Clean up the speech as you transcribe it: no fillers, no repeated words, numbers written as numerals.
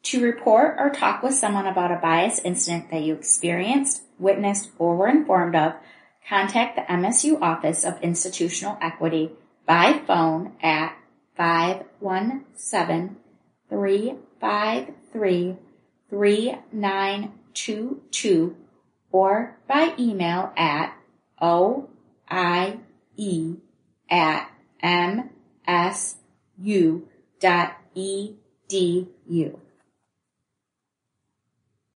To report or talk with someone about a bias incident that you experienced, witnessed, or were informed of, contact the MSU Office of Institutional Equity by phone at 517-353-3922 or by email at oie@msu.edu.